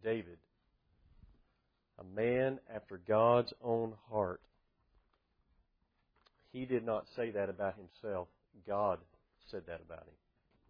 David, a man after God's own heart. He did not say that about himself. God said that about him.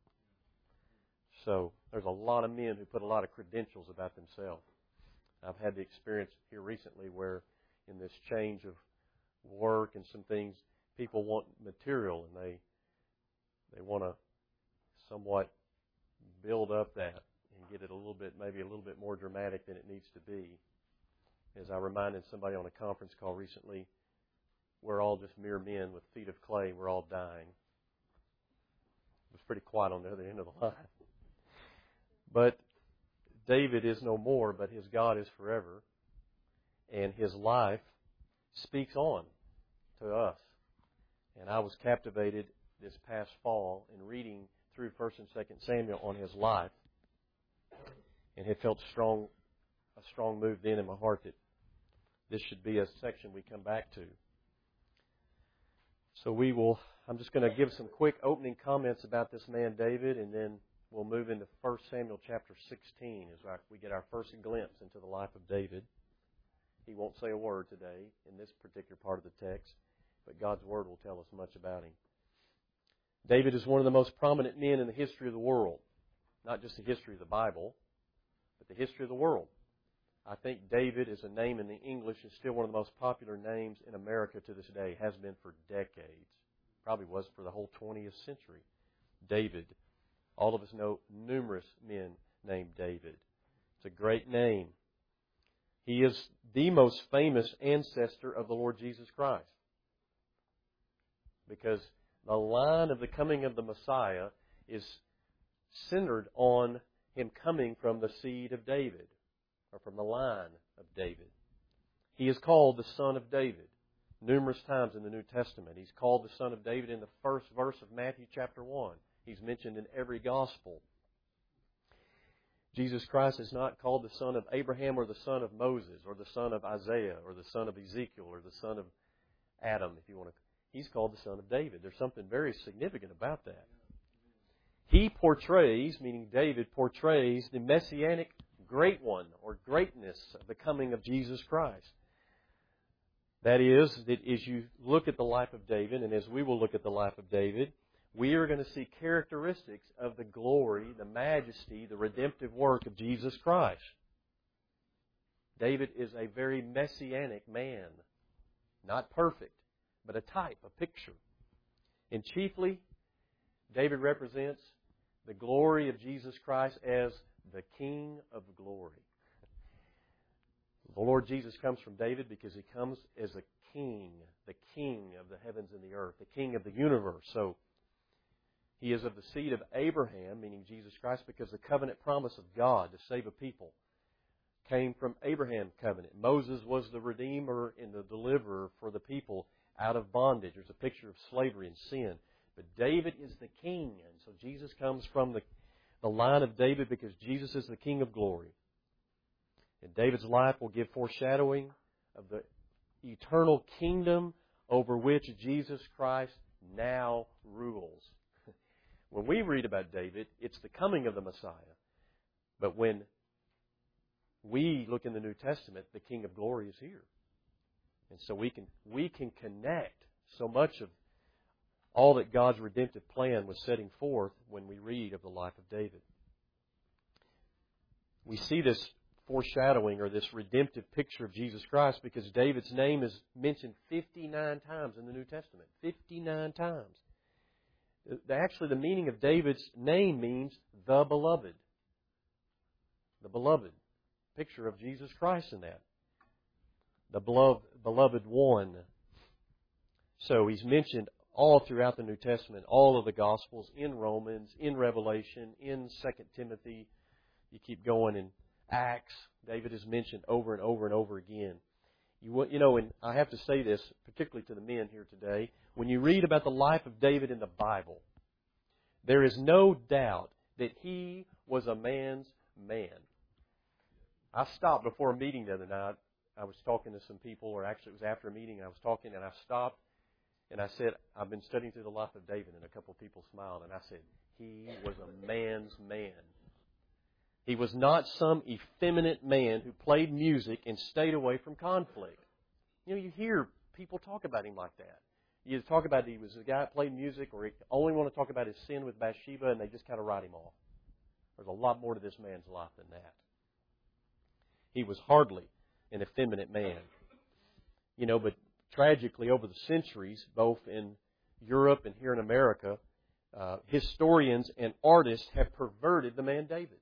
So there's a lot of men who put a lot of credentials about themselves. I've had the experience here recently where in this change of work and some things, people want material and they want to somewhat build up that and get it a little bit, maybe a little bit more dramatic than it needs to be. As I reminded somebody on a conference call recently, we're all just mere men with feet of clay. We're all dying. It was pretty quiet on the other end of the line. But David is no more, but his God is forever. And his life speaks on to us. And I was captivated this past fall in reading through 1 and 2 Samuel on his life. And had felt a strong move then in my heart that this should be a section we come back to. So I'm just going to give some quick opening comments about this man David, and then we'll move into 1 Samuel chapter 16 as we get our first glimpse into the life of David. He won't say a word today in this particular part of the text, but God's Word will tell us much about him. David is one of the most prominent men in the history of the world. Not just the history of the Bible, but the history of the world. I think David is a name in the English is still one of the most popular names in America to this day. Has been for decades. Probably was for the whole 20th century. David. All of us know numerous men named David. It's a great name. He is the most famous ancestor of the Lord Jesus Christ. Because the line of the coming of the Messiah is centered on him coming from the seed of David, or from the line of David. He is called the Son of David numerous times in the New Testament. He's called the Son of David in the first verse of Matthew chapter 1. He's mentioned in every gospel. Jesus Christ is not called the son of Abraham or the son of Moses or the son of Isaiah or the son of Ezekiel or the son of Adam, if you want to. He's called the Son of David. There's something very significant about that. He portrays, meaning David portrays, the messianic great one or greatness of the coming of Jesus Christ. That is, that as you look at the life of David, and as we will look at the life of David, we are going to see characteristics of the glory, the majesty, the redemptive work of Jesus Christ. David is a very messianic man. Not perfect, but a type, a picture. And chiefly, David represents the glory of Jesus Christ as the King of glory. The Lord Jesus comes from David because He comes as a king, the King of the heavens and the earth, the King of the universe. So, He is of the seed of Abraham, meaning Jesus Christ, because the covenant promise of God to save a people came from Abraham's covenant. Moses was the redeemer and the deliverer for the people out of bondage. There's a picture of slavery and sin. But David is the king, and so Jesus comes from the line of David because Jesus is the King of glory. And David's life will give foreshadowing of the eternal kingdom over which Jesus Christ now rules. When we read about David, it's the coming of the Messiah. But when we look in the New Testament, the King of glory is here. And so we can connect so much of all that God's redemptive plan was setting forth when we read of the life of David. We see this foreshadowing or this redemptive picture of Jesus Christ because David's name is mentioned 59 times in the New Testament. 59 times. Actually, the meaning of David's name means the beloved. The beloved. Picture of Jesus Christ in that. The beloved one. So He's mentioned all throughout the New Testament, all of the Gospels, in Romans, in Revelation, in 2 Timothy. You keep going in Acts. David is mentioned over and over and over again. You know, and I have to say this, particularly to the men here today, when you read about the life of David in the Bible, there is no doubt that he was a man's man. I stopped before a meeting the other night. I was talking to some people, or actually it was after a meeting, and I was talking, and I stopped, and I said, I've been studying through the life of David, and a couple of people smiled, and I said, he was a man's man. He was not some effeminate man who played music and stayed away from conflict. You know, you hear people talk about him like that. You talk about he was a guy that played music, or he only want to talk about his sin with Bathsheba, and they just kind of write him off. There's a lot more to this man's life than that. He was hardly an effeminate man. You know, but tragically over the centuries, both in Europe and here in America, historians and artists have perverted the man David.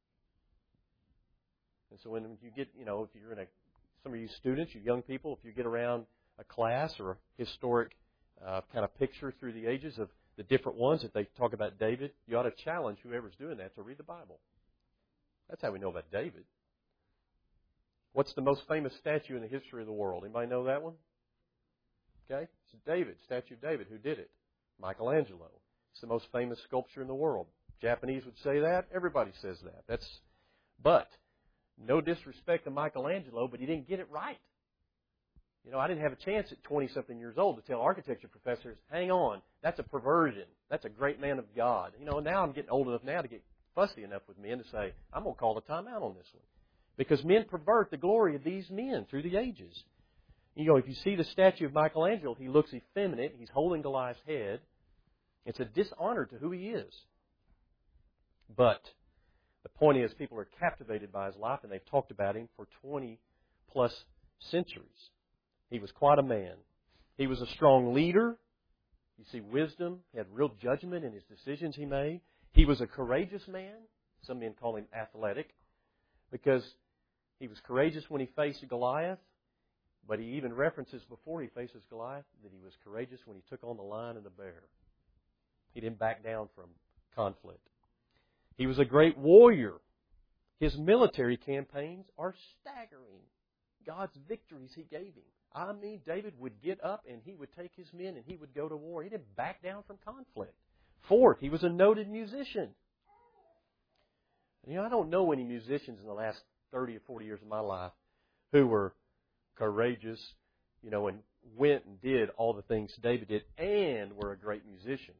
And so when you get, you know, if you're in some of you students, you young people, if you get around a class or a historic kind of picture through the ages of the different ones that they talk about David, you ought to challenge whoever's doing that to read the Bible. That's how we know about David. What's the most famous statue in the history of the world? Anybody know that one? Okay, it's David, statue of David. Who did it? Michelangelo. It's the most famous sculpture in the world. Japanese would say that. Everybody says that. But no disrespect to Michelangelo, but he didn't get it right. You know, I didn't have a chance at 20-something years old to tell architecture professors, hang on, that's a perversion. That's a great man of God. You know, now I'm getting old enough now to get fussy enough with men to say, I'm going to call a timeout on this one. Because men pervert the glory of these men through the ages. You know, if you see the statue of Michelangelo, he looks effeminate. He's holding Goliath's head. It's a dishonor to who he is. But the point is, people are captivated by his life, and they've talked about him for 20-plus centuries. He was quite a man. He was a strong leader. You see wisdom. He had real judgment in his decisions he made. He was a courageous man. Some men call him athletic, because he was courageous when he faced Goliath, but he even references before he faces Goliath that he was courageous when he took on the lion and the bear. He didn't back down from conflict. He was a great warrior. His military campaigns are staggering. God's victories he gave him. I mean, David would get up and he would take his men and he would go to war. He didn't back down from conflict. Fourth, he was a noted musician. You know, I don't know any musicians in the last 30 or 40 years of my life who were courageous, you know, and went and did all the things David did and were a great musician.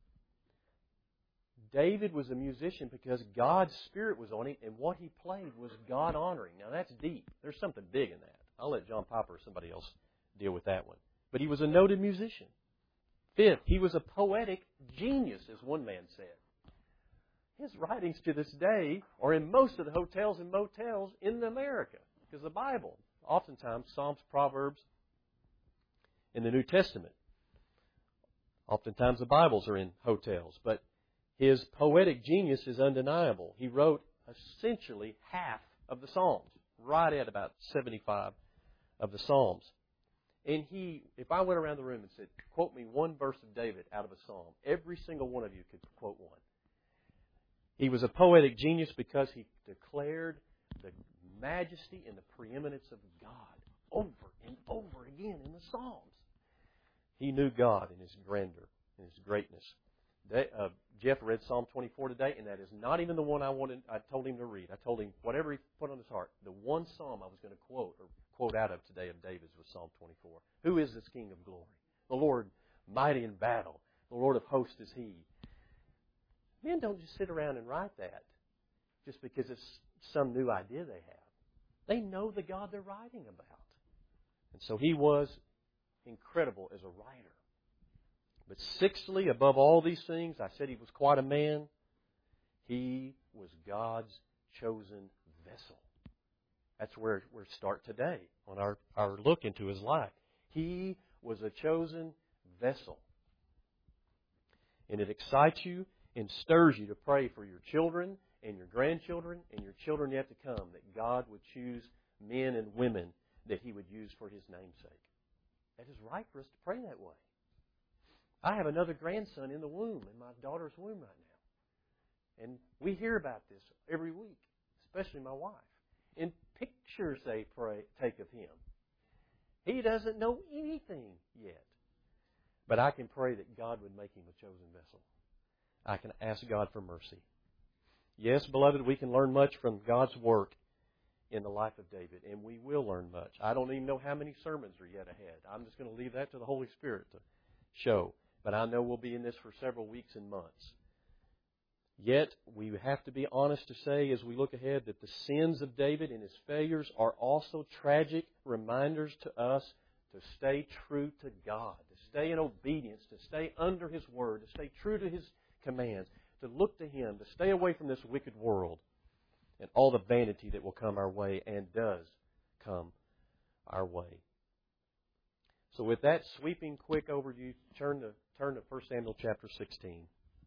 David was a musician because God's Spirit was on him, and what he played was God-honoring. Now, that's deep. There's something big in that. I'll let John Piper or somebody else deal with that one. But he was a noted musician. Fifth, he was a poetic genius, as one man said. His writings to this day are in most of the hotels and motels in America, because the Bible, oftentimes Psalms, Proverbs, in the New Testament, oftentimes the Bibles are in hotels. But his poetic genius is undeniable. He wrote essentially half of the Psalms, right at about 75 of the Psalms. And if I went around the room and said, quote me one verse of David out of a Psalm, every single one of you could quote one. He was a poetic genius because he declared the majesty and the preeminence of God over and over again in the Psalms. He knew God in His grandeur and His greatness. Jeff read Psalm 24 today, and that is not even the one I told him to read. I told him whatever he put on his heart. The one psalm I was going to quote out of today of David's was Psalm 24. Who is this King of glory? The Lord mighty in battle. The Lord of hosts is He. Men don't just sit around and write that just because it's some new idea they have. They know the God they're writing about. And so he was incredible as a writer. But sixthly, above all these things, I said he was quite a man. He was God's chosen vessel. That's where we start today on our look into his life. He was a chosen vessel. And it excites you and stirs you to pray for your children and your grandchildren and your children yet to come, that God would choose men and women that He would use for His namesake. That is right for us to pray that way. I have another grandson in the womb, in my daughter's womb right now. And we hear about this every week, especially my wife. In pictures they take of him. He doesn't know anything yet. But I can pray that God would make him a chosen vessel. I can ask God for mercy. Yes, beloved, we can learn much from God's work in the life of David, and we will learn much. I don't even know how many sermons are yet ahead. I'm just going to leave that to the Holy Spirit to show. But I know we'll be in this for several weeks and months. Yet, we have to be honest to say, as we look ahead, that the sins of David and his failures are also tragic reminders to us to stay true to God, to stay in obedience, to stay under His Word, to stay true to His commands, to look to Him, to stay away from this wicked world and all the vanity that will come our way and does come our way. So with that sweeping, quick overview, turn to 1 Samuel chapter 16.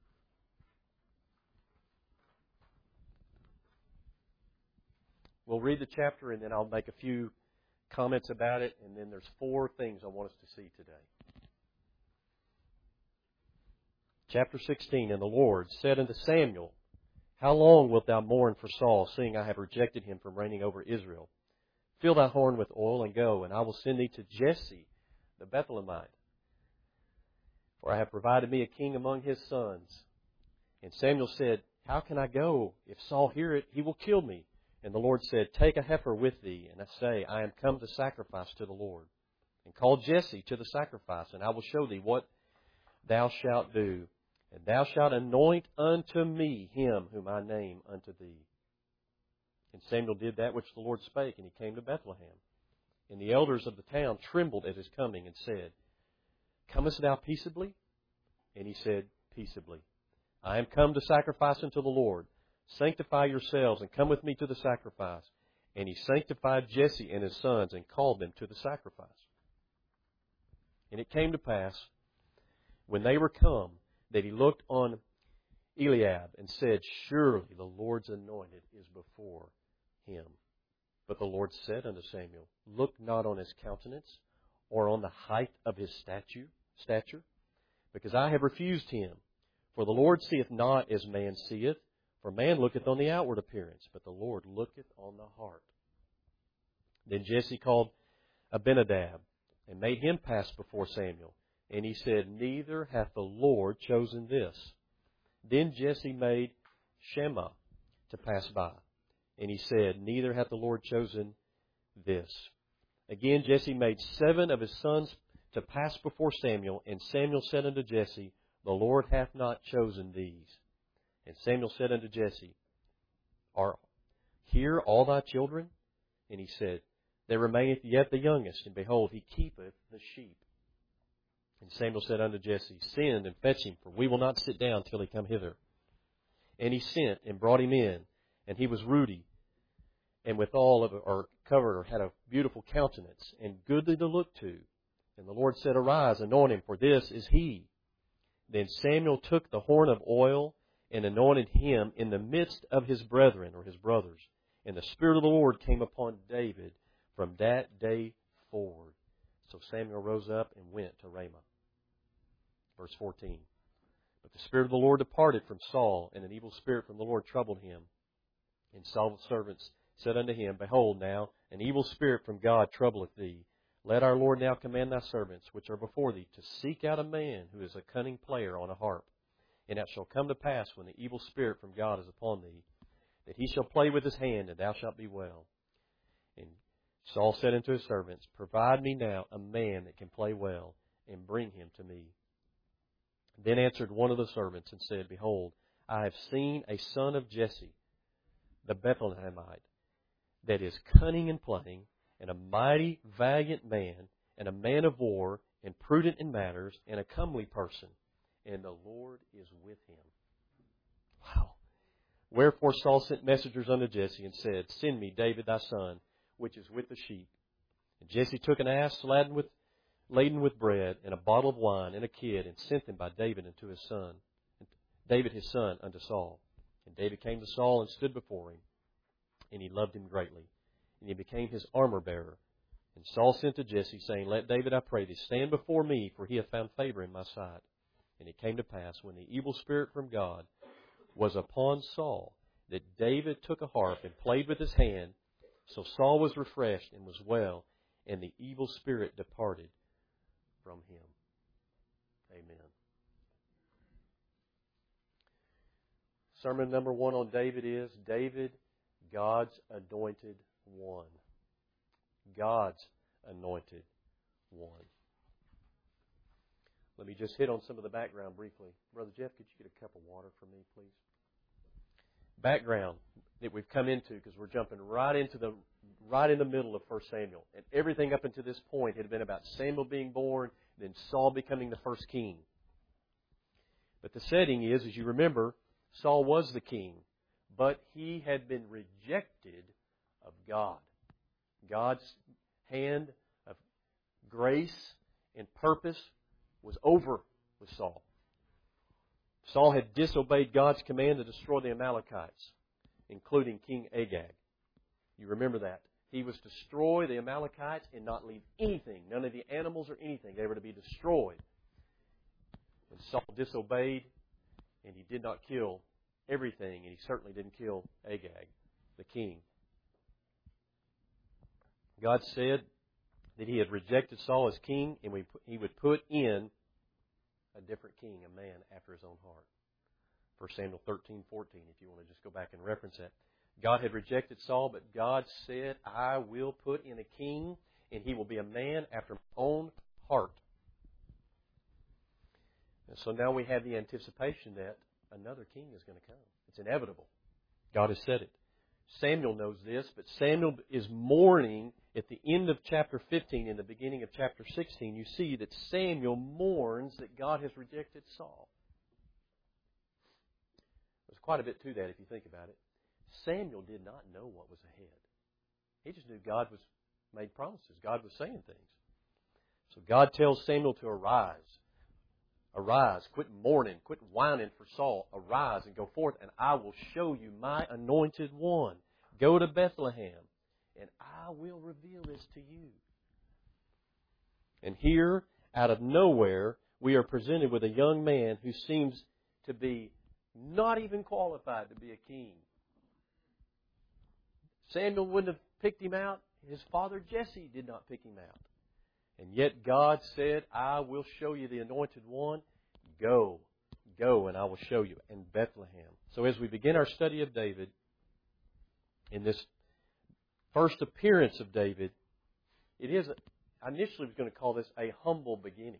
We'll read the chapter, and then I'll make a few comments about it, and then there's 4 things I want us to see today. Chapter 16, And the Lord said unto Samuel, How long wilt thou mourn for Saul, seeing I have rejected him from reigning over Israel? Fill thy horn with oil, and go, and I will send thee to Jesse the Bethlehemite. For I have provided me a king among his sons. And Samuel said, How can I go? If Saul hear it, he will kill me. And the Lord said, Take a heifer with thee, and say, I am come to sacrifice to the Lord. And call Jesse to the sacrifice, and I will show thee what thou shalt do. And thou shalt anoint unto me him whom I name unto thee. And Samuel did that which the Lord spake, and he came to Bethlehem. And the elders of the town trembled at his coming, and said, Comest thou peaceably? And he said, Peaceably. I am come to sacrifice unto the Lord. Sanctify yourselves, and come with me to the sacrifice. And he sanctified Jesse and his sons, and called them to the sacrifice. And it came to pass, when they were come, that he looked on Eliab, and said, Surely the Lord's anointed is before him. But the Lord said unto Samuel, Look not on his countenance, or on the height of his stature, because I have refused him. For the Lord seeth not as man seeth, for man looketh on the outward appearance, but the Lord looketh on the heart. Then Jesse called Abinadab, and made him pass before Samuel. And he said, Neither hath the Lord chosen this. Then Jesse made Shammah to pass by. And he said, Neither hath the Lord chosen this. Again Jesse made 7 of his sons to pass before Samuel. And Samuel said unto Jesse, The Lord hath not chosen these. And Samuel said unto Jesse, Are here all thy children? And he said, There remaineth yet the youngest, and behold, he keepeth the sheep. And Samuel said unto Jesse, Send and fetch him, for we will not sit down till he come hither. And he sent and brought him in, and he was ruddy, and withal covered, or had a beautiful countenance, and goodly to look to. And the Lord said, Arise, anoint him, for this is he. Then Samuel took the horn of oil, and anointed him in the midst of his brethren, or his brothers. And the Spirit of the Lord came upon David from that day forward. So Samuel rose up and went to Ramah. Verse 14. But the Spirit of the Lord departed from Saul, and an evil spirit from the Lord troubled him. And Saul's servants said unto him, Behold now, an evil spirit from God troubleth thee. Let our Lord now command thy servants, which are before thee, to seek out a man who is a cunning player on a harp. And it shall come to pass, when the evil spirit from God is upon thee, that he shall play with his hand, and thou shalt be well. And Saul said unto his servants, Provide me now a man that can play well, and bring him to me. Then answered one of the servants, and said, Behold, I have seen a son of Jesse, the Bethlehemite, that is cunning in playing, and a mighty valiant man, and a man of war, and prudent in matters, and a comely person. And the Lord is with him. Wow. Wherefore Saul sent messengers unto Jesse, and said, Send me David thy son, which is with the sheep. And Jesse took an ass laden with bread, and a bottle of wine, and a kid, and sent them by David unto his son, David his son unto Saul. And David came to Saul and stood before him, and he loved him greatly. And he became his armor-bearer. And Saul sent to Jesse, saying, Let David, I pray thee, stand before me, for he hath found favor in my sight. And it came to pass, when the evil spirit from God was upon Saul, that David took a harp and played with his hand. So Saul was refreshed and was well, and the evil spirit departed from him. Amen. Sermon number 1 on David is David, God's anointed one. God's anointed one. Let me just hit on some of the background briefly. Brother Jeff, could you get a cup of water for me, please? background that we've come into, because we're jumping right in the middle of 1 Samuel. And everything up until this point had been about Samuel being born, then Saul becoming the first king. But the setting is, as you remember, Saul was the king, but he had been rejected of God. God's hand of grace and purpose was over with Saul. Saul had disobeyed God's command to destroy the Amalekites, including King Agag. You remember that. He was to destroy the Amalekites and not leave anything, none of the animals or anything. They were to be destroyed. And Saul disobeyed, and he did not kill everything, and he certainly didn't kill Agag, the king. God said that He had rejected Saul as king, and He would put in a different king, a man after His own heart. 1 Samuel 13:14, if you want to just go back and reference that. God had rejected Saul, but God said, I will put in a king, and he will be a man after my own heart. And so now we have the anticipation that another king is going to come. It's inevitable. God has said it. Samuel knows this, but Samuel is mourning at the end of chapter 15, in the beginning of chapter 16. You see that Samuel mourns that God has rejected Saul. There's quite a bit to that if you think about it. Samuel did not know what was ahead. He just knew God was made promises. God was saying things. So God tells Samuel to arise. Arise, quit mourning, quit whining for Saul. Arise and go forth, and I will show you my anointed one. Go to Bethlehem, and I will reveal this to you. And here, out of nowhere, we are presented with a young man who seems to be not even qualified to be a king. Samuel wouldn't have picked him out. His father Jesse did not pick him out. And yet God said, I will show you the anointed one. Go, and I will show you in Bethlehem. So as we begin our study of David, in this first appearance of David, I initially was going to call this a humble beginning.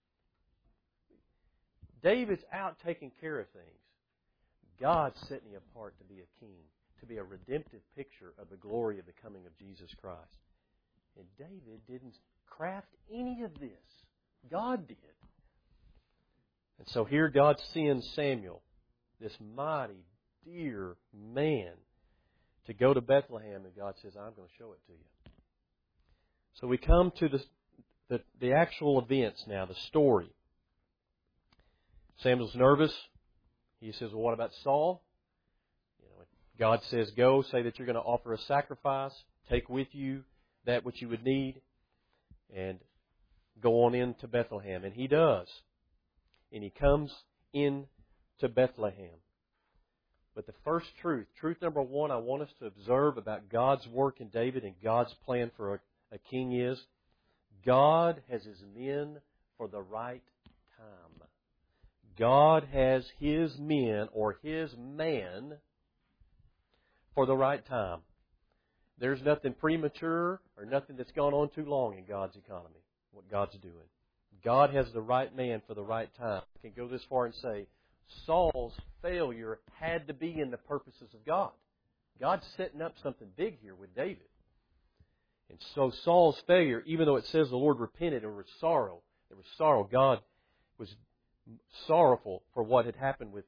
David's out taking care of things. God's setting him apart to be a king, to be a redemptive picture of the glory of the coming of Jesus Christ. And David didn't craft any of this. God did. And so here God sends Samuel, this mighty, dear man, to go to Bethlehem, and God says, I'm going to show it to you. So we come to the actual events now, the story. Samuel's nervous. He says, well, what about Saul? God says, go, say that you're going to offer a sacrifice, take with you that which you would need, and go on into Bethlehem. And he does. And he comes into Bethlehem. But the first truth number one I want us to observe about God's work in David and God's plan for a king is, God has His men for the right time. God has His men, or His man, for the right time. There's nothing premature or nothing that's gone on too long in God's economy, what God's doing. God has the right man for the right time. I can go this far and say, Saul's failure had to be in the purposes of God. God's setting up something big here with David. And so Saul's failure, even though it says the Lord repented and there was sorrow. God was sorrowful for what had happened with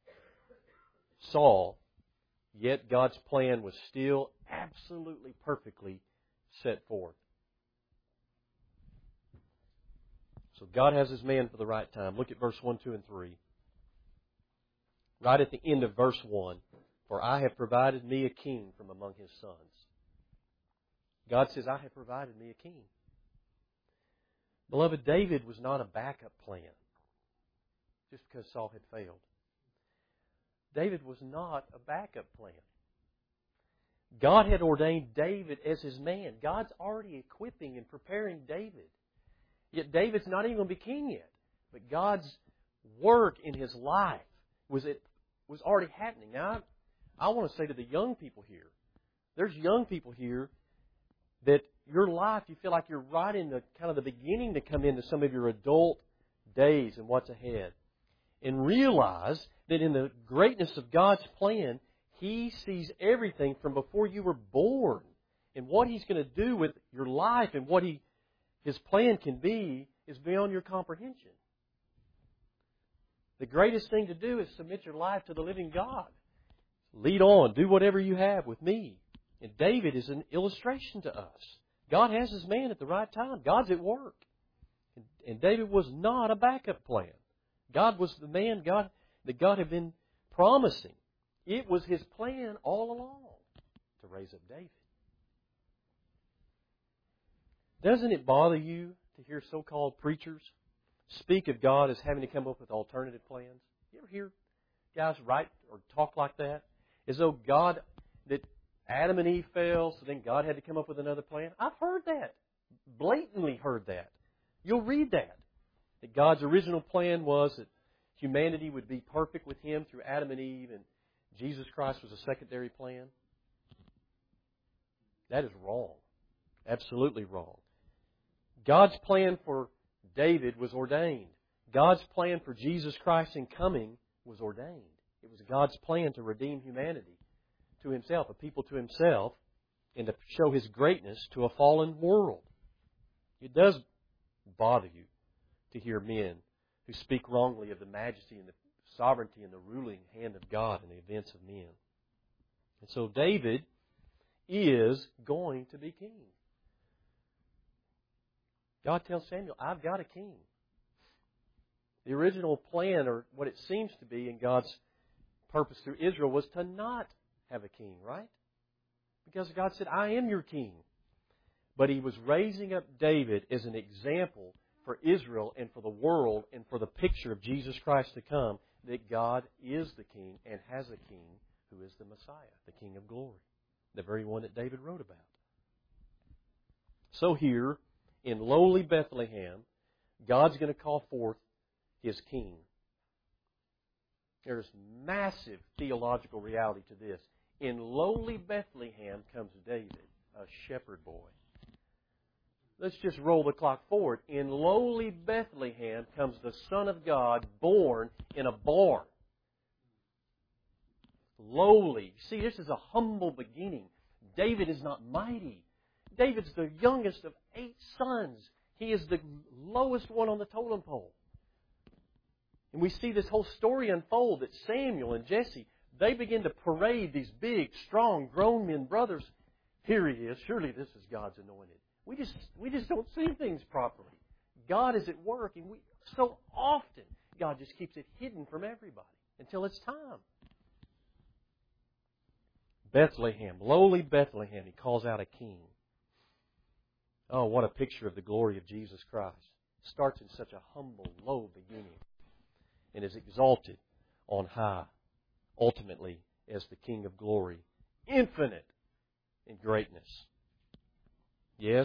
Saul. Yet God's plan was still absolutely perfectly set forth. So God has His man for the right time. Look at verse 1, 2, and 3. Right at the end of verse 1, for I have provided me a king from among his sons. God says, I have provided me a king. Beloved, David was not a backup plan just because Saul had failed. David was not a backup plan. God had ordained David as His man. God's already equipping and preparing David. Yet David's not even going to be king yet. But God's work in his life was already happening. Now, I want to say to the young people here, there's young people here that your life, you feel like you're right in the kind of the beginning to come into some of your adult days and what's ahead. And realize that in the greatness of God's plan, He sees everything from before you were born. And what He's going to do with your life and what His plan can be is beyond your comprehension. The greatest thing to do is submit your life to the living God. Lead on. Do whatever you have with me. And David is an illustration to us. God has His man at the right time. God's at work. And David was not a backup plan. God was the man that God had been promising. It was His plan all along to raise up David. Doesn't it bother you to hear so-called preachers speak of God as having to come up with alternative plans? You ever hear guys write or talk like that? As though God, that Adam and Eve fell, so then God had to come up with another plan? I've heard that. Blatantly heard that. You'll read that. That God's original plan was that humanity would be perfect with Him through Adam and Eve, and Jesus Christ was a secondary plan. That is wrong. Absolutely wrong. God's plan for David was ordained. God's plan for Jesus Christ in coming was ordained. It was God's plan to redeem humanity to Himself, a people to Himself, and to show His greatness to a fallen world. It does bother you to hear men who speak wrongly of the majesty and the sovereignty and the ruling hand of God in the events of men. And so David is going to be king. God tells Samuel, I've got a king. The original plan, or what it seems to be in God's purpose through Israel, was to not have a king, right? Because God said, I am your king. But He was raising up David as an example for Israel and for the world and for the picture of Jesus Christ to come, that God is the king and has a king who is the Messiah, the King of glory, the very one that David wrote about. So here, in lowly Bethlehem, God's going to call forth His king. There's massive theological reality to this. In lowly Bethlehem comes David, a shepherd boy. Let's just roll the clock forward. In lowly Bethlehem comes the Son of God born in a barn. Lowly. See, this is a humble beginning. David is not mighty. David's the youngest of 8 sons. He is the lowest one on the totem pole. And we see this whole story unfold that Samuel and Jesse, they begin to parade these big, strong, grown men brothers. Here he is. Surely this is God's anointed. We just don't see things properly. God is at work, and so often God just keeps it hidden from everybody until it's time. Bethlehem, lowly Bethlehem, He calls out a king. Oh, what a picture of the glory of Jesus Christ. Starts in such a humble, low beginning and is exalted on high, ultimately as the King of glory, infinite in greatness. Yes,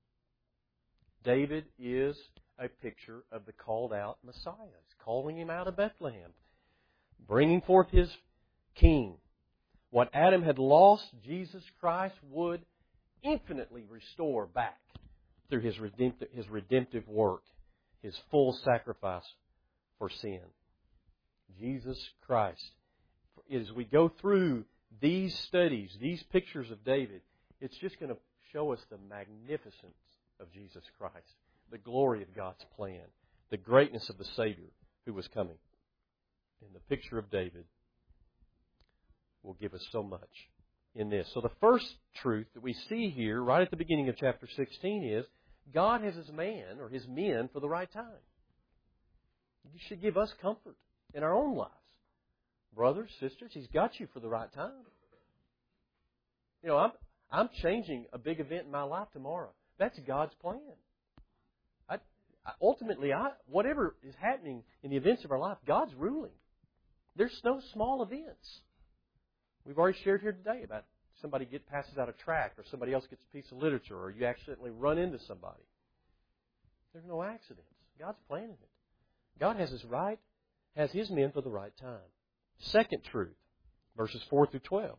David is a picture of the called out Messiah. He's calling Him out of Bethlehem, bringing forth His king. What Adam had lost, Jesus Christ would infinitely restore back through His redemptive work, His full sacrifice for sin. Jesus Christ. As we go through these studies, these pictures of David, it's just going to show us the magnificence of Jesus Christ, the glory of God's plan, the greatness of the Savior who was coming. And the picture of David will give us so much in this. So the first truth that we see here, right at the beginning of chapter 16, is God has His man or His men for the right time. It should give us comfort in our own lives. Brothers, sisters, He's got you for the right time. You know, I'm changing a big event in my life tomorrow. That's God's plan. Ultimately, whatever is happening in the events of our life, God's ruling. There's no small events. We've already shared here today about somebody passes out a tract, or somebody else gets a piece of literature, or you accidentally run into somebody. There's no accidents. God's planning it. God has His men for the right time. Second truth, verses 4 through 12.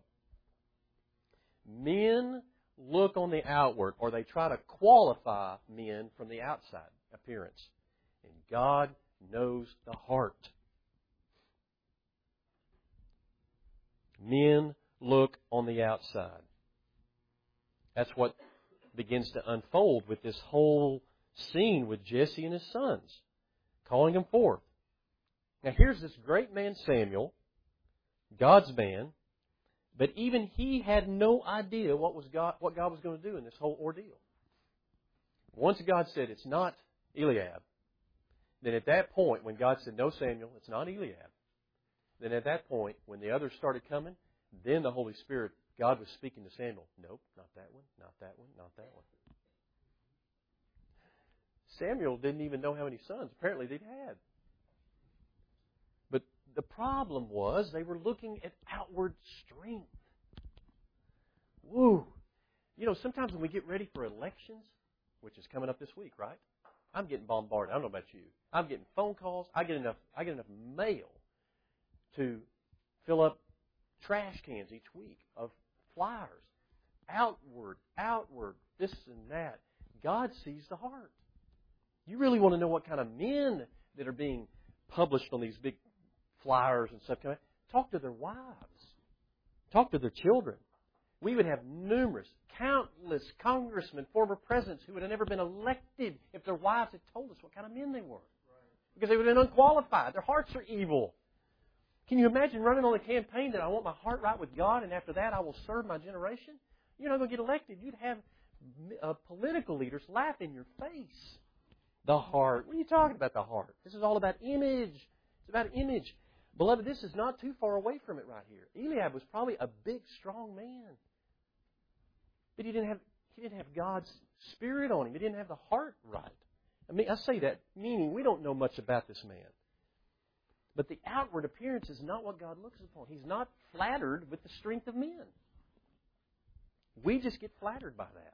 Men look on the outward, or they try to qualify men from the outside appearance. And God knows the heart. Men look on the outside. That's what begins to unfold with this whole scene with Jesse and his sons, calling them forth. Now here's this great man Samuel, God's man, but even he had no idea what God was going to do in this whole ordeal. Once God said, it's not Eliab, then at that point, when God said, no, Samuel, it's not Eliab, then at that point, when the others started coming, then the Holy Spirit, God was speaking to Samuel. Nope, not that one, not that one, not that one. Samuel didn't even know how many sons apparently they'd had. But the problem was they were looking at outward strength. Woo! You know, sometimes when we get ready for elections, which is coming up this week, right? I'm getting bombarded. I don't know about you. I'm getting phone calls. I get enough mail to fill up trash cans each week of flyers. Outward, this and that. God sees the heart. You really want to know what kind of men that are being published on these big flyers and stuff. Talk to their wives. Talk to their children. We would have countless congressmen, former presidents who would have never been elected if their wives had told us what kind of men they were. Because they would have been unqualified. Their hearts are evil. Can you imagine running on a campaign that I want my heart right with God and after that I will serve my generation? You're not going to get elected. You'd have political leaders laugh in your face. The heart. What are you talking about, the heart? This is all about image. It's about image. Beloved, this is not too far away from it right here. Eliab was probably a big, strong man. But he didn't have God's Spirit on him. He didn't have the heart right. I mean, I say that meaning we don't know much about this man. But the outward appearance is not what God looks upon. He's not flattered with the strength of men. We just get flattered by that.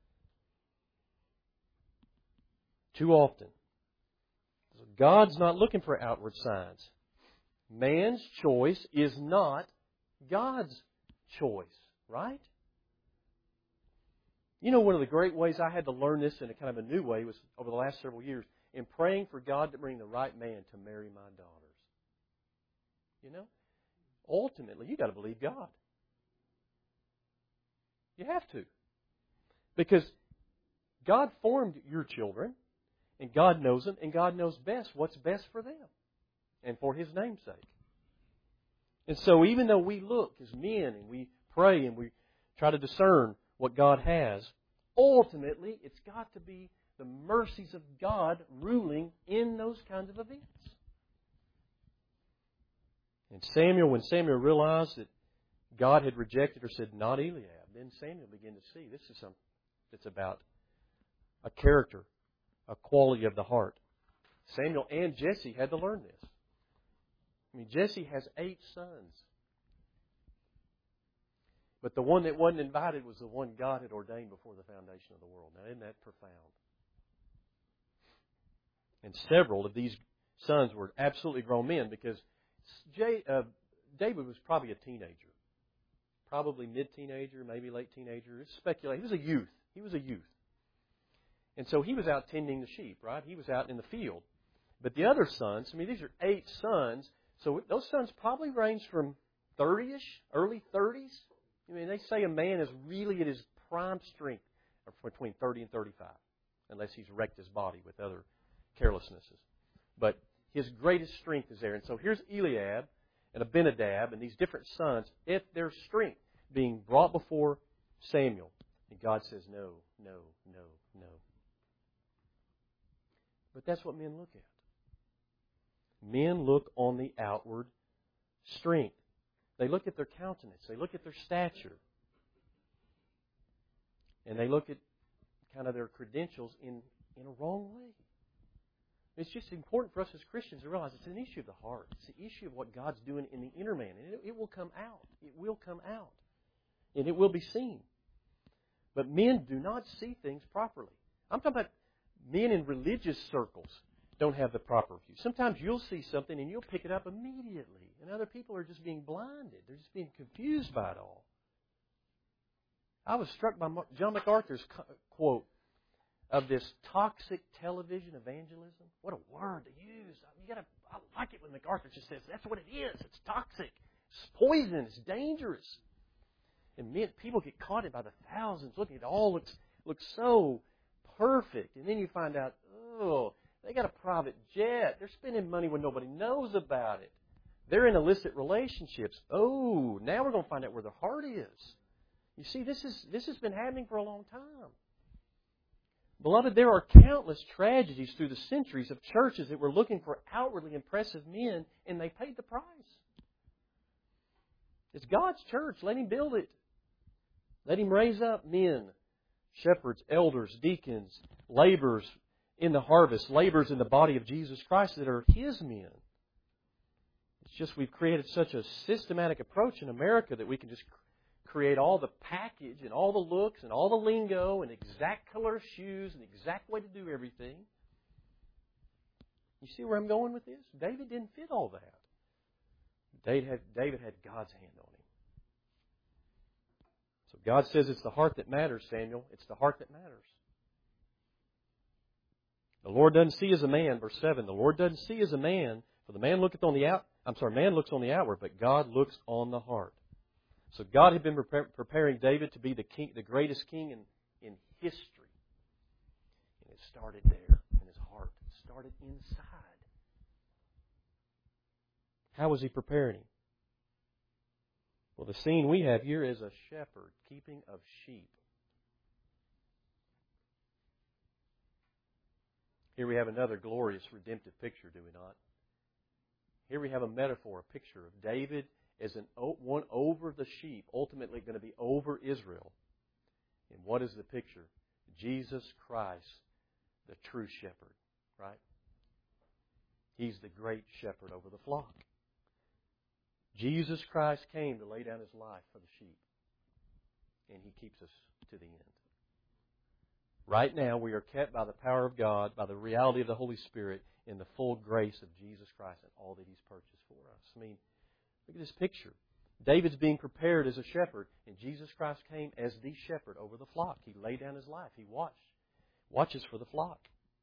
Too often. So God's not looking for outward signs. Man's choice is not God's choice, right? You know, one of the great ways I had to learn this in a kind of a new way was over the last several years in praying for God to bring the right man to marry my daughters. You know, ultimately, you got to believe God. You have to. Because God formed your children, and God knows them, and God knows best what's best for them and for His name's sake. And so even though we look as men and we pray and we try to discern what God has, ultimately it's got to be the mercies of God ruling in those kinds of events. And when Samuel realized that God had rejected or said, not Eliab, then Samuel began to see this is something that's about a character, a quality of the heart. Samuel and Jesse had to learn this. I mean, Jesse has 8 sons. But the one that wasn't invited was the one God had ordained before the foundation of the world. Now, isn't that profound? And several of these sons were absolutely grown men because David was probably a teenager. Probably mid-teenager, maybe late teenager. It's speculated. He was a youth. And so he was out tending the sheep, right? He was out in the field. But the other sons, I mean, these are 8 sons. So those sons probably range from 30-ish, early 30s. I mean, they say a man is really at his prime strength between 30 and 35, unless he's wrecked his body with other carelessnesses. But his greatest strength is there. And so here's Eliab and Abinadab and these different sons at their strength being brought before Samuel. And God says, no, no, no, no. But that's what men look at. Men look on the outward strength. They look at their countenance. They look at their stature. And they look at kind of their credentials in a wrong way. It's just important for us as Christians to realize it's an issue of the heart. It's the issue of what God's doing in the inner man. And it will come out. It will come out. And it will be seen. But men do not see things properly. I'm talking about men in religious circles don't have the proper view. Sometimes you'll see something and you'll pick it up immediately. And other people are just being blinded. They're just being confused by it all. I was struck by John MacArthur's quote of this toxic television evangelism. What a word to use. I like it when MacArthur just says, that's what it is. It's toxic. It's poison. It's dangerous. And people get caught in by the thousands, looking at it all looks so perfect. And then you find out, oh, they got a private jet. They're spending money when nobody knows about it. They're in illicit relationships. Oh, now we're going to find out where their heart is. You see, this has been happening for a long time. Beloved, there are countless tragedies through the centuries of churches that were looking for outwardly impressive men, and they paid the price. It's God's church. Let Him build it. Let Him raise up men, shepherds, elders, deacons, laborers in the harvest, laborers in the body of Jesus Christ that are His men. It's just we've created such a systematic approach in America that we can just create all the package and all the looks and all the lingo and exact color of shoes and exact way to do everything. You see where I'm going with this? David didn't fit all that. David had God's hand on him. So God says it's the heart that matters, Samuel. It's the heart that matters. The Lord doesn't see as a man, verse 7. The Lord doesn't see as a man, for the man looketh on the man looks on the outward, but God looks on the heart. So God had been preparing David to be the king, the greatest king in history. And it started there in his heart. It started inside. How was He preparing him? Well, the scene we have here is a shepherd keeping of sheep. Here we have another glorious redemptive picture, do we not? Here we have a metaphor, a picture of David as one over the sheep, ultimately going to be over Israel. And what is the picture? Jesus Christ, the true shepherd, right? He's the great shepherd over the flock. Jesus Christ came to lay down His life for the sheep. And He keeps us to the end. Right now, we are kept by the power of God, by the reality of the Holy Spirit, in the full grace of Jesus Christ and all that He's purchased for us. I mean, look at this picture. David's being prepared as a shepherd, and Jesus Christ came as the shepherd over the flock. He laid down His life. He watches for the flock.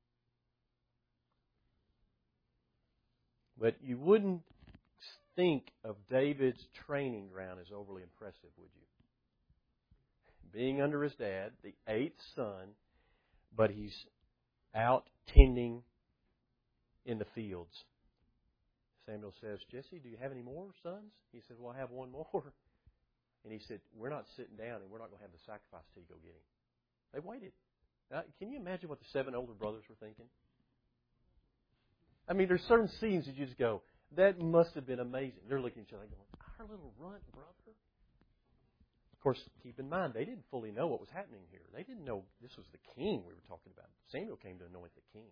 But you wouldn't think of David's training ground as overly impressive, would you? Being under his dad, the 8th son, but he's out tending in the fields. Samuel says, Jesse, do you have any more sons? He said, well, I have one more. And he said, we're not sitting down and we're not going to have the sacrifice till you go get him. They waited. Now, can you imagine what the 7 older brothers were thinking? I mean, there's certain scenes that you just go, that must have been amazing. They're looking at each other going, our little runt brother. Of course, keep in mind, they didn't fully know what was happening here. They didn't know this was the king we were talking about. Samuel came to anoint the king.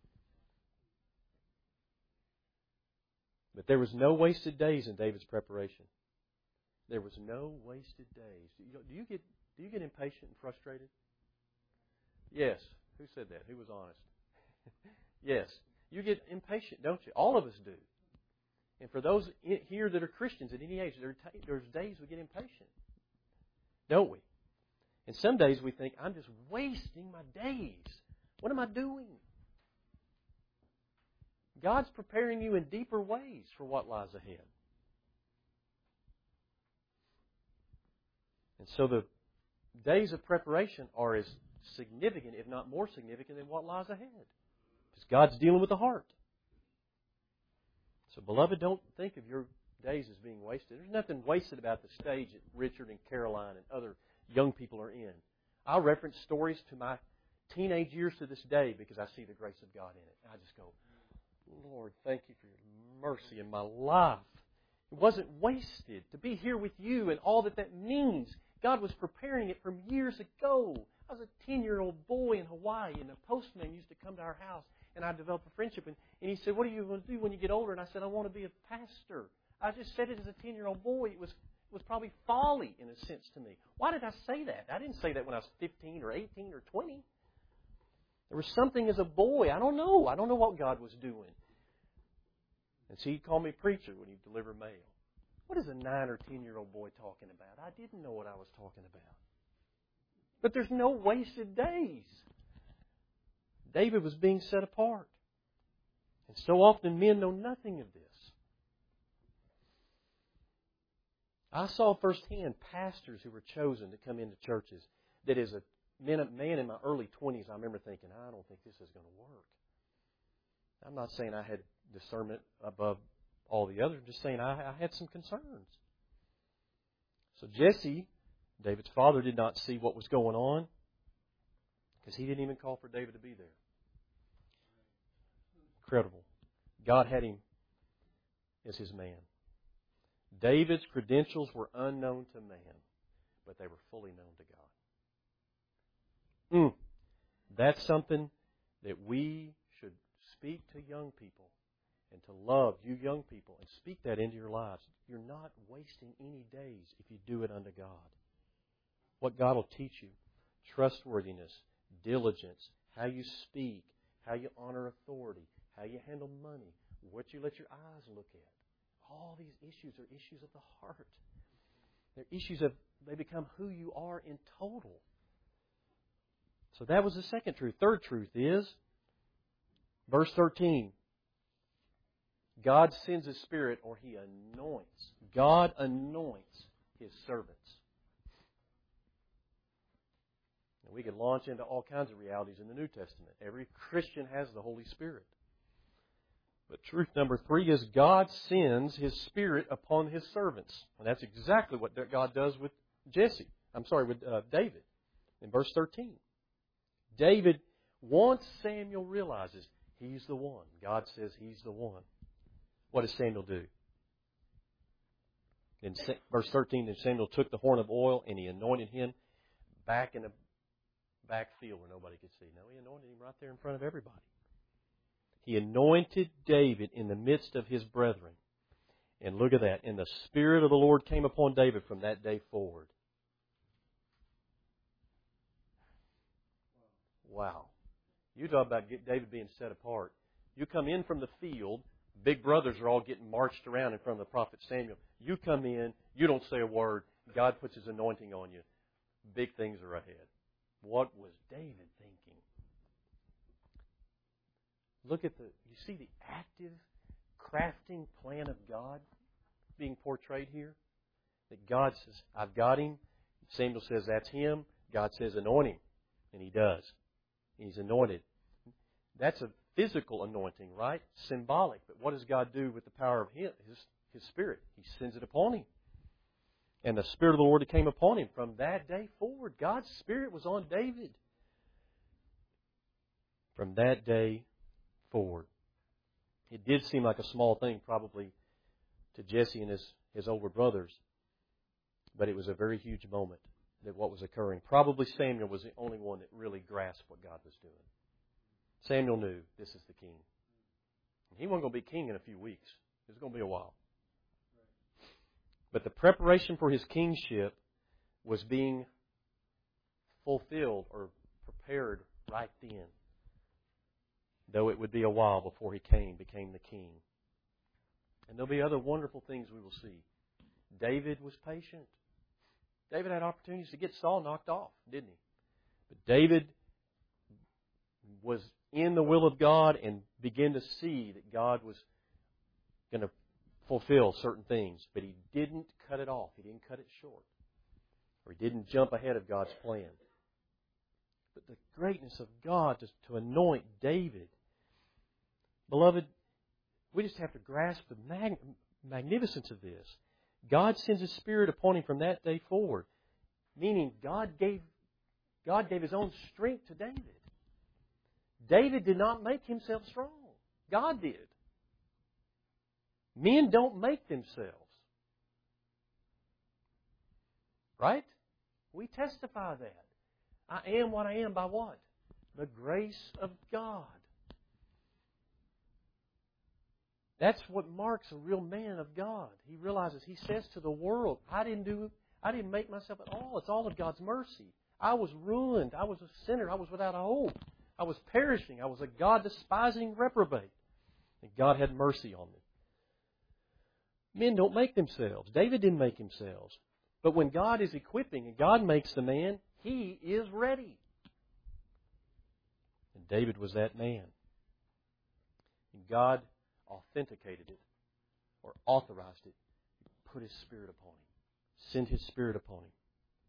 But there was no wasted days in David's preparation. There was no wasted days. Do you get impatient and frustrated? Yes. Who said that? Who was honest? Yes. You get impatient, don't you? All of us do. And for those here that are Christians at any age, there's days we get impatient. Don't we? And some days we think, I'm just wasting my days. What am I doing? God's preparing you in deeper ways for what lies ahead. And so the days of preparation are as significant, if not more significant, than what lies ahead. Because God's dealing with the heart. So, beloved, don't think of your days as being wasted. There's nothing wasted about the stage that Richard and Caroline and other young people are in. I'll reference stories to my teenage years to this day because I see the grace of God in it. And I just go, Lord, thank you for your mercy in my life. It wasn't wasted to be here with you and all that means. God was preparing it from years ago. I was a 10-year-old boy in Hawaii, and a postman used to come to our house, and I developed a friendship. And he said, what are you going to do when you get older? And I said, I want to be a pastor. I just said it as a 10-year-old boy. It was probably folly, in a sense, to me. Why did I say that? I didn't say that when I was 15 or 18 or 20. There was something as a boy. I don't know. I don't know what God was doing. And so he'd call me preacher when he'd deliver mail. What is a 9 or 10-year-old boy talking about? I didn't know what I was talking about. But there's no wasted days. David was being set apart. And so often men know nothing of this. I saw firsthand pastors who were chosen to come into churches that as a man in my early 20s, I remember thinking, I don't think this is going to work. I'm not saying I had discernment above all the others. I'm just saying I had some concerns. So Jesse, David's father, did not see what was going on because he didn't even call for David to be there. Incredible. God had him as his man. David's credentials were unknown to man, but they were fully known to God. That's something that we should speak to young people and to love you young people and speak that into your lives. You're not wasting any days if you do it unto God. What God will teach you, trustworthiness, diligence, how you speak, how you honor authority, how you handle money, what you let your eyes look at. All these issues are issues of the heart. They're issues of, they become who you are in total. So that was the second truth. Third truth is, verse 13, God sends His Spirit, or He anoints. God anoints His servants. And we could launch into all kinds of realities in the New Testament. Every Christian has the Holy Spirit. But truth number 3 is God sends His Spirit upon His servants. And that's exactly what God does with David in verse 13. David, once Samuel realizes he's the one, God says he's the one. What does Samuel do? In verse 13, then Samuel took the horn of oil and he anointed him back in a back field where nobody could see. No, he anointed him right there in front of everybody. He anointed David in the midst of his brethren. And look at that. And the Spirit of the Lord came upon David from that day forward. Wow. You talk about David being set apart. You come in from the field, big brothers are all getting marched around in front of the prophet Samuel. You come in, you don't say a word. God puts His anointing on you. Big things are ahead. What was David thinking? Look at you see the active, crafting plan of God being portrayed here? That God says, I've got him. Samuel says, that's him. God says, anoint him. And he does. He's anointed. That's a physical anointing, right? Symbolic. But what does God do with the power of His Spirit? He sends it upon him. And the Spirit of the Lord came upon him. From that day forward, God's Spirit was on David. From that day forward. It did seem like a small thing probably to Jesse and his older brothers, but it was a very huge moment that what was occurring. Probably Samuel was the only one that really grasped what God was doing. Samuel knew this is the king. He wasn't going to be king in a few weeks. It was going to be a while. But the preparation for his kingship was being fulfilled or prepared right then. Though it would be a while before he became the king. And there'll be other wonderful things we will see. David was patient. David had opportunities to get Saul knocked off, didn't he? But David was in the will of God and began to see that God was going to fulfill certain things. But he didn't cut it off. He didn't cut it short. Or he didn't jump ahead of God's plan. But the greatness of God to anoint David. Beloved, we just have to grasp the magnificence of this. God sends His Spirit upon him from that day forward. Meaning God gave His own strength to David. David did not make himself strong. God did. Men don't make themselves. Right? We testify that. I am what I am by what? The grace of God. That's what marks a real man of God. He realizes, he says to the world, I didn't make myself at all. It's all of God's mercy. I was ruined. I was a sinner. I was without a hope. I was perishing. I was a God-despising reprobate. And God had mercy on me. Men don't make themselves. David didn't make himself. But when God is equipping and God makes the man, he is ready. And David was that man. And God authenticated it or authorized it. He put His Spirit upon him. send His Spirit upon him.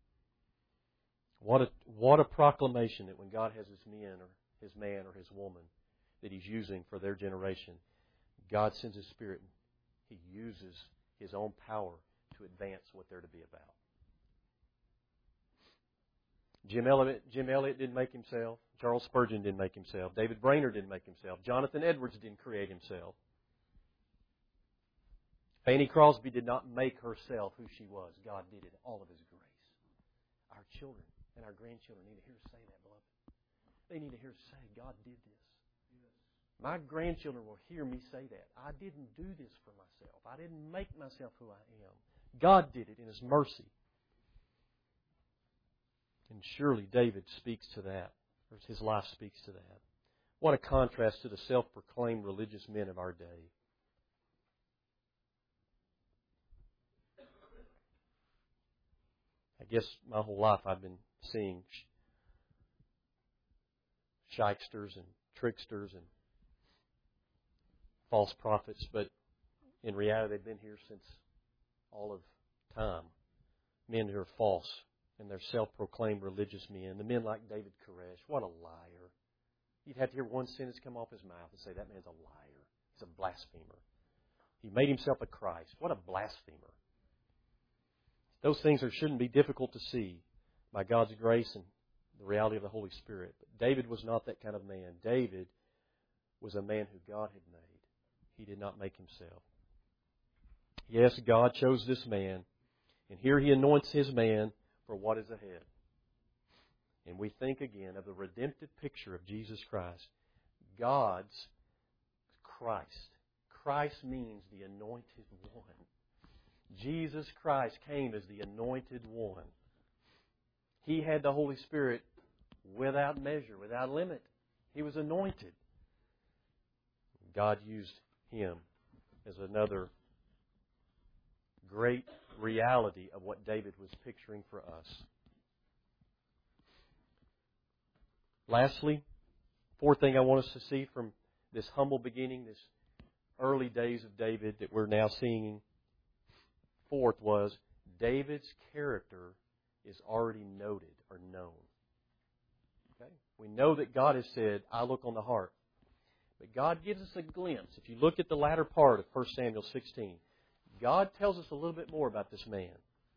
What a proclamation that when God has His men or His man or His woman that He's using for their generation, God sends His Spirit and He uses His own power to advance what they're to be about. Jim Elliott didn't make himself. Charles Spurgeon didn't make himself. David Brainerd didn't make himself. Jonathan Edwards didn't create himself. Fanny Crosby did not make herself who she was. God did it, all of His grace. Our children and our grandchildren need to hear us say that, beloved. They need to hear us say, God did this. My grandchildren will hear me say that. I didn't do this for myself. I didn't make myself who I am. God did it in His mercy. And surely David speaks to that, or his life speaks to that. What a contrast to the self-proclaimed religious men of our day. I guess my whole life I've been seeing shysters and tricksters and false prophets, but in reality they've been here since all of time. Men who are false, and they're self-proclaimed religious men. The men like David Koresh, what a liar. You'd have to hear one sentence come off his mouth and say, that man's a liar. He's a blasphemer. He made himself a Christ. What a blasphemer. Those things shouldn't be difficult to see by God's grace and the reality of the Holy Spirit. But David was not that kind of man. David was a man who God had made. He did not make himself. Yes, God chose this man, and here He anoints His man for what is ahead. And we think again of the redemptive picture of Jesus Christ. God's Christ. Christ means the anointed one. Jesus Christ came as the anointed one. He had the Holy Spirit without measure, without limit. He was anointed. God used Him as another great reality of what David was picturing for us. Lastly, fourth thing I want us to see from this humble beginning, this early days of David that we're now seeing, fourth was David's character is already noted or known. Okay? We know that God has said, I look on the heart. But God gives us a glimpse. If you look at the latter part of 1 Samuel 16, God tells us a little bit more about this man.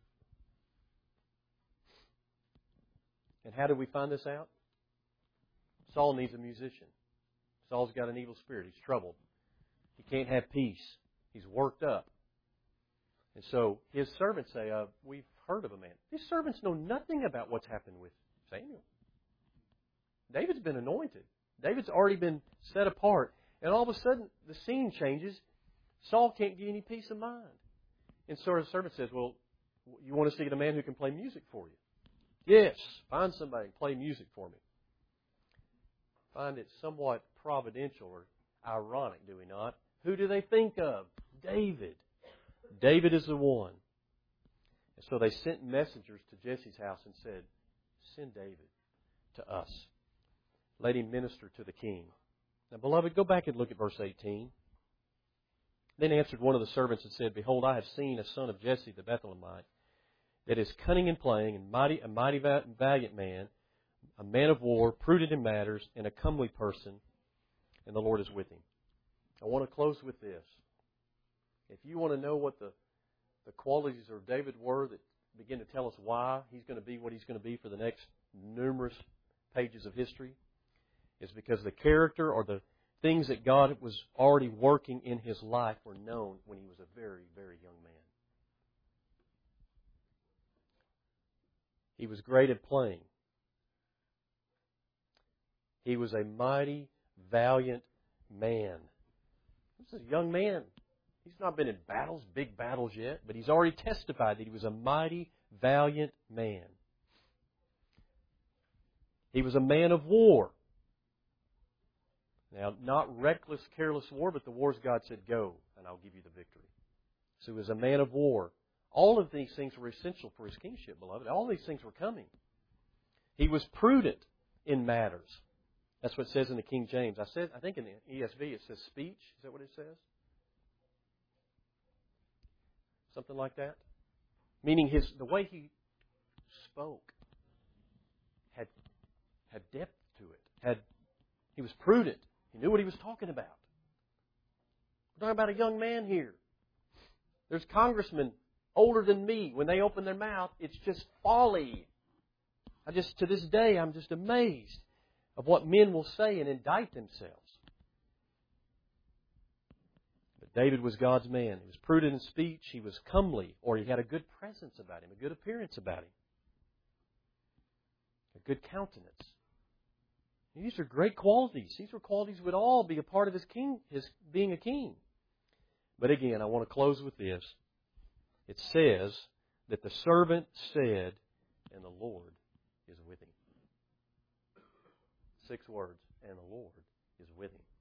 And how did we find this out? Saul needs a musician. Saul's got an evil spirit. He's troubled. He can't have peace. He's worked up. And so his servants say, we've heard of a man. His servants know nothing about what's happened with Samuel. David's been anointed. David's already been set apart. And all of a sudden, the scene changes. Saul can't get any peace of mind. And so his servant says, well, you want to see a man who can play music for you? Yes, find somebody and play music for me. Find it somewhat providential or ironic, do we not? Who do they think of? David. David is the one. And so they sent messengers to Jesse's house and said, send David to us. Let him minister to the king. Now, beloved, go back and look at verse 18. Then answered one of the servants and said, behold, I have seen a son of Jesse the Bethlehemite, that is cunning in playing, and a mighty valiant man, a man of war, prudent in matters, and a comely person, and the Lord is with him. I want to close with this. If you want to know what the qualities of David were that begin to tell us why he's going to be what he's going to be for the next numerous pages of history, is because the character or the things that God was already working in his life were known when he was a very, very young man. He was great at playing. He was a mighty, valiant man. This is a young man. He's not been in battles, big battles yet, but he's already testified that he was a mighty, valiant man. He was a man of war. Now, not reckless, careless war, but the wars God said, go, and I'll give you the victory. So he was a man of war. All of these things were essential for his kingship, beloved. All these things were coming. He was prudent in matters. That's what it says in the King James. I think in the ESV it says speech. Is that what it says? Something like that? Meaning the way he spoke had depth to it. He was prudent. He knew what he was talking about. We're talking about a young man here. There's congressmen older than me. When they open their mouth, it's just folly. To this day, I'm just amazed of what men will say and indict themselves. But David was God's man. He was prudent in speech. He was comely, or he had a good presence about him, a good appearance about him, a good countenance. These are great qualities. These were qualities that would all be a part of his being a king. But again, I want to close with this. It says that the servant said, and the Lord is with him. 6 words, and the Lord is with him.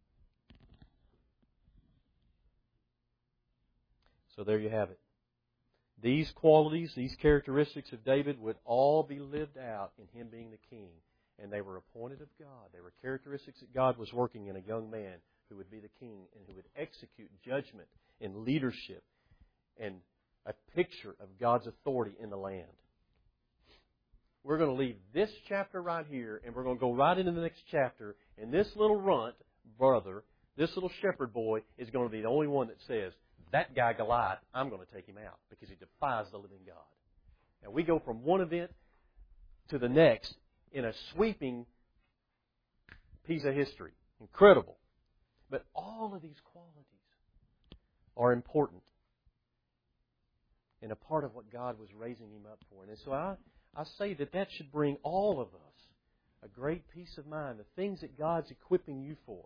So there you have it. These qualities, these characteristics of David would all be lived out in him being the king. And they were appointed of God. They were characteristics that God was working in a young man who would be the king and who would execute judgment and leadership and a picture of God's authority in the land. We're going to leave this chapter right here, and we're going to go right into the next chapter. And this little runt brother, this little shepherd boy, is going to be the only one that says, that guy Goliath, I'm going to take him out because he defies the living God. And we go from one event to the next in a sweeping piece of history. Incredible. But all of these qualities are important and a part of what God was raising him up for. And so I say that should bring all of us a great peace of mind, the things that God's equipping you for.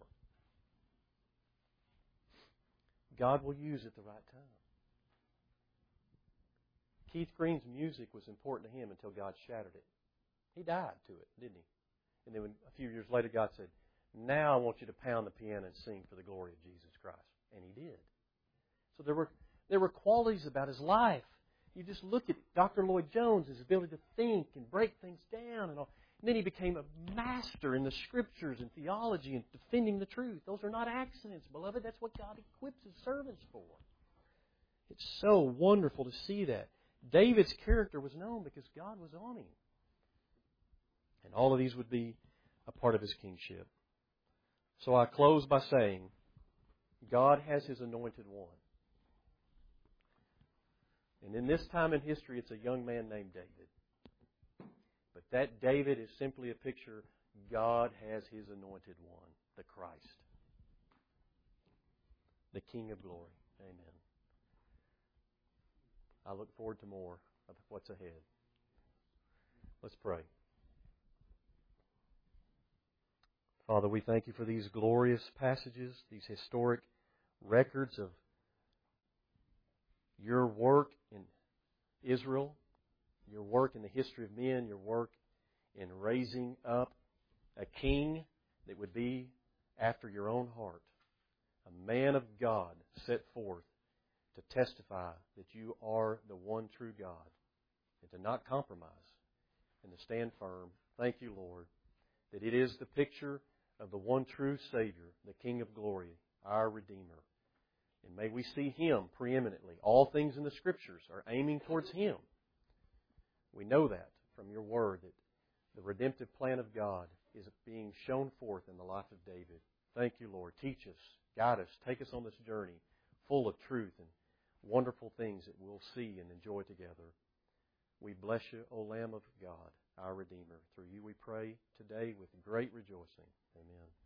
God will use at the right time. Keith Green's music was important to him until God shattered it. He died to it, didn't he? And then a few years later, God said, now I want you to pound the piano and sing for the glory of Jesus Christ. And he did. So there were qualities about his life. You just look at Dr. Lloyd Jones, his ability to think and break things down and all. And then he became a master in the Scriptures and theology and defending the truth. Those are not accidents, beloved. That's what God equips His servants for. It's so wonderful to see that. David's character was known because God was on him. And all of these would be a part of his kingship. So I close by saying, God has His anointed one. And in this time in history, it's a young man named David. But that David is simply a picture. God has His anointed one, the Christ, the King of glory. Amen. I look forward to more of what's ahead. Let's pray. Father, we thank You for these glorious passages, these historic records of Your work in Israel, Your work in the history of men, Your work in raising up a king that would be after Your own heart, a man of God set forth to testify that You are the one true God and to not compromise and to stand firm. Thank You, Lord, that it is the picture of the one true Savior, the King of glory, our Redeemer. And may we see Him preeminently. All things in the Scriptures are aiming towards Him. We know that from Your Word, that the redemptive plan of God is being shown forth in the life of David. Thank You, Lord. Teach us, guide us, take us on this journey full of truth and wonderful things that we'll see and enjoy together. We bless You, O Lamb of God, our Redeemer. Through You we pray today with great rejoicing. Amen.